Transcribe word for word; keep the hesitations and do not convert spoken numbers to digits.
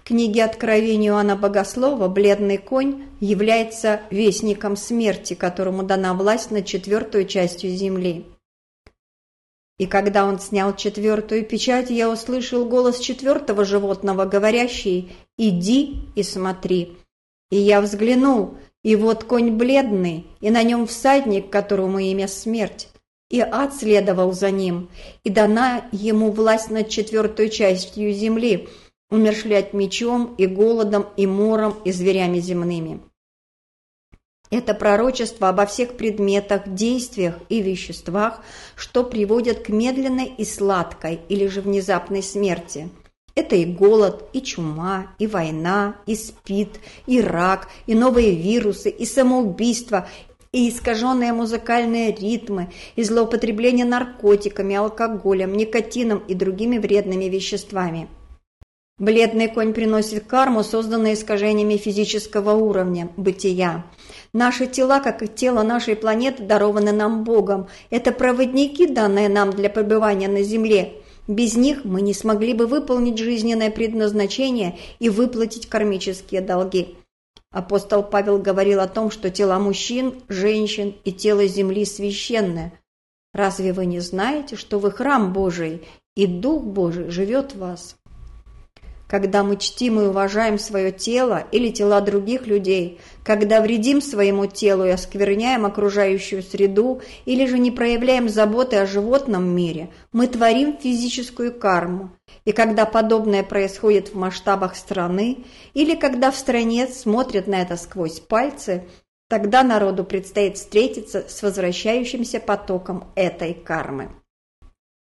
В книге Откровения Иоанна Богослова бледный конь является вестником смерти, которому дана власть над четвертую частью земли. И когда он снял четвертую печать, я услышал голос четвертого животного, говорящий: «Иди и смотри». И я взглянул, и вот конь бледный, и на нем всадник, которому имя смерть. И ад следовал за ним, и дана ему власть над четвертой частью земли, умерщвлять мечом и голодом и мором и зверями земными. Это пророчество обо всех предметах, действиях и веществах, что приводят к медленной и сладкой или же внезапной смерти. Это и голод, и чума, и война, и спид, и рак, и новые вирусы, и самоубийство, и искаженные музыкальные ритмы, и злоупотребление наркотиками, алкоголем, никотином и другими вредными веществами. Бледный конь приносит карму, созданную искажениями физического уровня, бытия. Наши тела, как и тело нашей планеты, дарованы нам Богом. Это проводники, данные нам для пребывания на Земле. Без них мы не смогли бы выполнить жизненное предназначение и выплатить кармические долги. Апостол Павел говорил о том, что тела мужчин, женщин и тело Земли священны. Разве вы не знаете, что вы храм Божий, и Дух Божий живет в вас? Когда мы чтим и уважаем свое тело или тела других людей, когда вредим своему телу и оскверняем окружающую среду, или же не проявляем заботы о животном мире, мы творим физическую карму. И когда подобное происходит в масштабах страны, или когда в стране смотрят на это сквозь пальцы, тогда народу предстоит встретиться с возвращающимся потоком этой кармы.